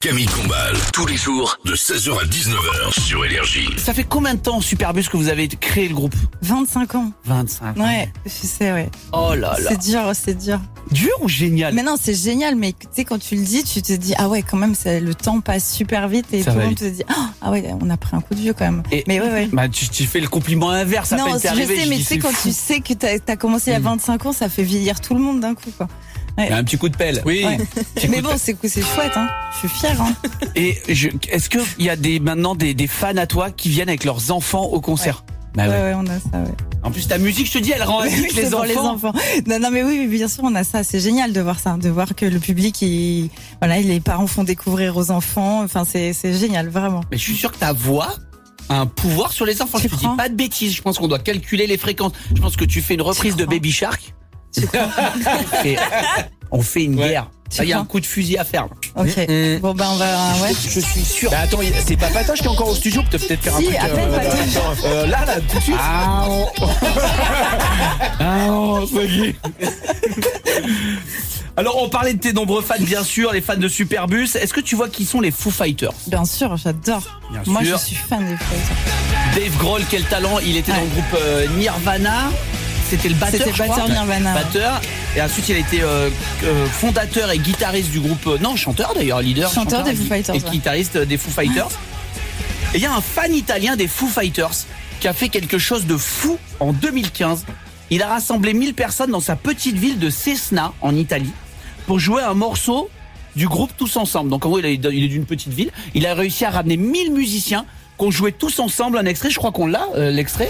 Camille Combal, tous les jours de 16h à 19h sur Énergie. Ça fait combien de temps, Superbus, que vous avez créé le groupe? 25 ans. 25 ans. Ouais, je sais, ouais. Oh là là. C'est dur. Dur ou génial? Mais non, c'est génial, mais tu sais, quand tu le dis, tu te dis, ah ouais, quand même, le temps passe super vite et Ça tout le va monde te dit, ah ouais, on a pris un coup de vieux quand même. Mais ouais. Bah, tu fais le compliment inverse à Non, peine je t'es arrivé. sais, mais dis, tu sais, c'est quand fou. tu sais que t'as commencé il y a 25 ans, ça fait vieillir tout le monde d'un coup, quoi. Il y a un petit coup de pelle. Oui. Ouais. Mais bon, c'est chouette, hein. Je suis fière, hein. Et est-ce qu'il y a maintenant des fans à toi qui viennent avec leurs enfants au concert? Bah Ouais, on a ça, ouais. En plus, ta musique, je te dis, elle rend addict C'est les pour enfants. Non, mais oui, bien sûr, on a ça. C'est génial de voir ça, de voir que le public, les parents font découvrir aux enfants. Enfin, c'est génial, vraiment. Mais je suis sûr que ta voix a un pouvoir sur les enfants. Tu Je te dis crois pas de bêtises. Je pense qu'on doit calculer les fréquences. Je pense que tu fais une reprise de crois Baby Shark. Tu crois? Et on fait une guerre. Tu Il y a crois un coup de fusil à faire. Ok. Bon, ben, on va, ouais. Je suis sûr. Bah attends, c'est pas Patoche qui est encore au studio, peut-être faire un Si, truc. à peine Patoche. Là, tout de suite. Ça y est. Alors, on parlait de tes nombreux fans, bien sûr, les fans de Superbus. Est-ce que tu vois qui sont les Foo Fighters? Bien sûr, j'adore. Bien Moi, sûr. je suis fan des Fighters. Dave Grohl, quel talent. Il était dans le groupe Nirvana. C'était le batteur, C'était je crois. batteur Nirvana. Batteur. Et ensuite, il a été fondateur et guitariste du groupe. Non, chanteur d'ailleurs, leader. Chanteur des Foo Fighters, Et ouais. guitariste des Foo Fighters. Et il y a un fan italien des Foo Fighters qui a fait quelque chose de fou en 2015. Il a rassemblé 1000 personnes dans sa petite ville de Cesena, en Italie, pour jouer un morceau du groupe tous ensemble. Donc en gros, il est d'une petite ville. Il a réussi à ramener 1000 musiciens qui ont joué tous ensemble un extrait. Je crois qu'on l'a, l'extrait.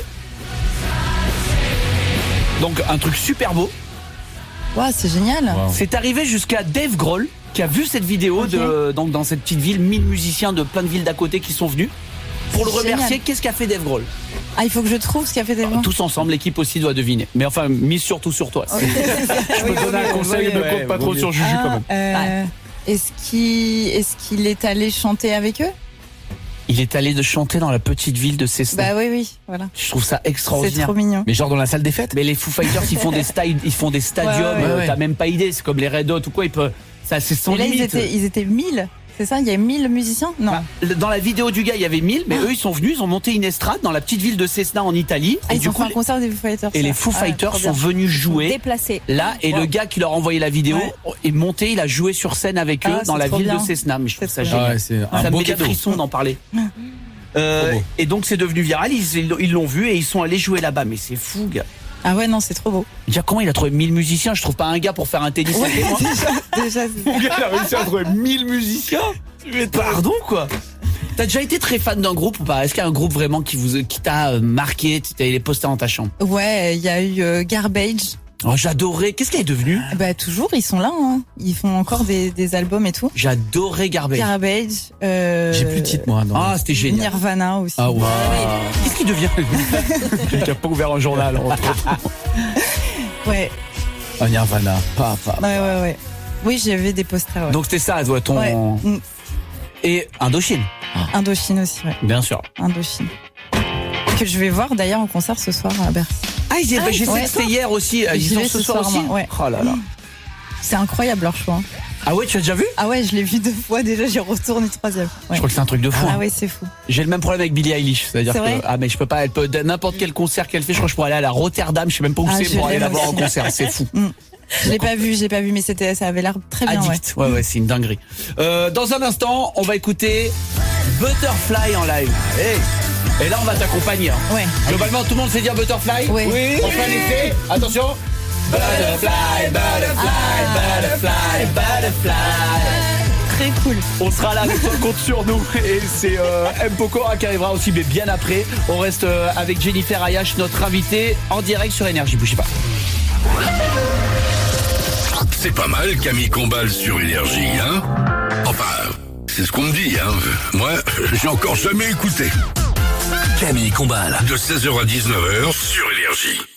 Donc un truc super beau. Ouais, c'est génial. C'est arrivé jusqu'à Dave Grohl qui a vu cette vidéo donc dans cette petite ville, 1000 musiciens de plein de villes d'à côté qui sont venus. Pour le Génial. remercier, qu'est-ce qu'a fait Dave Grohl? Ah, il faut que je trouve ce qu'a fait des gens. Tous ensemble, l'équipe aussi doit deviner. Mais enfin, mise surtout sur toi. Je peux te donner un conseil, ne compte pas trop sur Juju quand même. Est-ce qu'il est allé chanter avec eux? Il est allé de chanter dans la petite ville de Cesena. Bah oui, voilà. Je trouve ça C'est extraordinaire. trop mignon. Mais genre dans la salle des fêtes. Mais les Foo Fighters, ils font des stadiums. Ouais. T'as même pas idée. C'est comme les Red Hot ou quoi. Ça, c'est sans Et là, limite. ils étaient 1000. C'est ça? Il y a 1000 musiciens? Non. Dans la vidéo du gars, il y avait 1000, mais eux, ils sont venus, ils ont monté une estrade dans la petite ville de Cesena en Italie. Ah, Et ils du ont coup, fait un concert des Foo Fighters. et les Foo Fighters sont venus jouer Déplacé. là, et le gars qui leur a envoyé la vidéo est monté, il a joué sur scène avec eux Ah, dans c'est la trop ville bien. de Cesena. Mais je trouve ça C'est génial. Ouais, c'est Ça un me beau met des cadeau. frissons d'en parler. beau. Et donc c'est devenu viral, ils l'ont vu et ils sont allés jouer là-bas. Mais c'est fou, gars. Ah ouais, non, c'est trop beau. Déjà, comment il a trouvé 1000 musiciens? Je trouve pas un gars pour faire un tennis avec moi. Déjà, Mon gars, il a réussi à trouver 1000 musiciens. Pardon, quoi. T'as déjà été très fan d'un groupe ou pas? Est-ce qu'il y a un groupe vraiment qui t'a marqué? Tu t'es les postés dans ta chambre? ouais, il y a eu Garbage. Oh, j'adorais. Qu'est-ce qu'elle est devenue? Bah toujours, ils sont là, hein. Ils font encore des albums et tout. J'adorais Garbage. Garbage. J'ai plus de titre moi. Dans... Ah, c'était génial. Nirvana aussi. Ah ouais. Qu'est-ce qui devient? Quelqu'un n'a pas ouvert un journal. Entre autres. Ouais, Ah, Nirvana. Papa. ouais. Oui, j'avais des posters. Ouais. Donc c'était ça, toi, ton. Ouais. Et Indochine, Indochine aussi, ouais. bien sûr. Indochine. Que je vais voir d'ailleurs en concert ce soir à Bercy. Ah, j'ai ouais. fait c'était hier aussi. Ils J'y sont vais ce ce soir soir, aussi. moi, ouais. Oh là là. C'est incroyable leur choix. Hein. Ah ouais, tu as déjà vu? Ah ouais, je l'ai vu 2 fois déjà, j'y retourne une 3e. Ouais. Je crois que c'est un truc de fou. Ah hein. ouais, c'est fou. J'ai le même problème avec Billie Eilish, c'est-à-dire C'est que vrai mais je peux pas. Elle peut n'importe quel concert qu'elle fait. Je crois que je pourrais aller à la Rotterdam. Je sais même pas où Ah, c'est je pour aller l'aime la voir en aussi. concert. C'est fou. Je l'ai pas vu, mais ça avait l'air très bien. Addict. Ouais, c'est une dinguerie. Dans un instant, on va écouter Butterfly en live. Et là, on va t'accompagner. Hein. Ouais. Globalement, tout le monde sait dire Butterfly? Oui. On fait un essai. Attention. Butterfly, butterfly, butterfly. Très cool. On sera là avec toi, compte sur nous. Et c'est M. Pokora qui arrivera aussi, mais bien après. On reste avec Jennifer Ayash, notre invitée, en direct sur Énergie. Bougez pas. C'est pas mal, Camille Combal sur Énergie, hein? Enfin, c'est ce qu'on me dit, hein? Moi, j'ai encore jamais écouté. Camille Combal, de 16h à 19h sur Énergie.